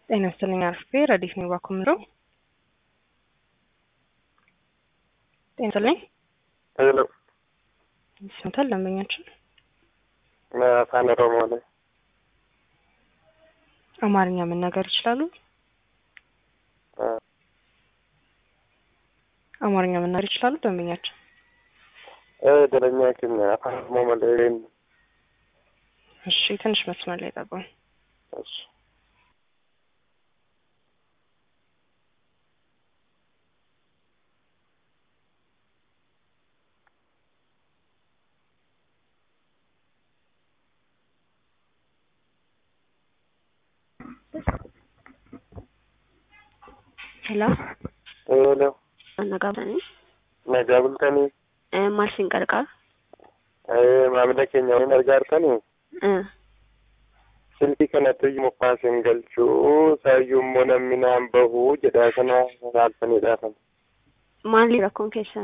ጤና ይስጥልኝ አርፌ ረዲፍ ነው ባኩምሮ ጤና ይስጥልኝ ሄሎ ይሰማል ለምኛችሁ አፋን ኦሮሞ ላይ አማርኛ መናገር ይችላሉ? አማርኛ መናገር ይችላሉ ደምኛችሁ? ደረኛ ግን አፋን ኦሮሞ ላይ እሺ ትንሽ መስመር ላይ ጠብቁ። እሺ Hello. Hello. Nagabultani. Malsin qarqar. Maamila keenya waliin argaartani. Silkii kanatti mukkaasin galchuu saayyummoo namni naan bahu jedhaa kana raabsaniidhaafan. Maali rakkoon keessaa?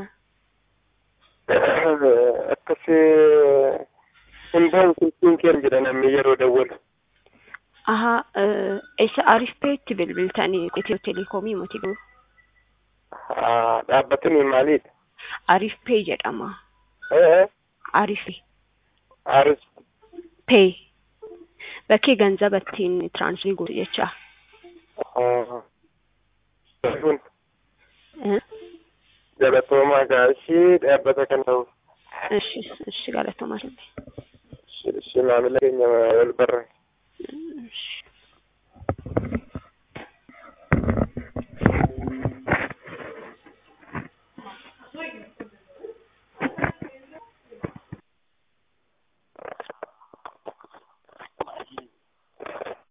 Akkasi hundaan silkiin keen jedha namni yeroo dawwalu. Aha, isa Arif Pay bilbiltanii Itiyoo Telekoomii miti jiru. Dhaabbatni maaliidha? Arif Pay jedhama. Arif Pay. Bakkee ganzaba ittiin tiraansfii godhu jecha. Galatoomaa gaashii dhaabbata kan ta'u. Ishi galatoomaa. Maamila keenya wal barra.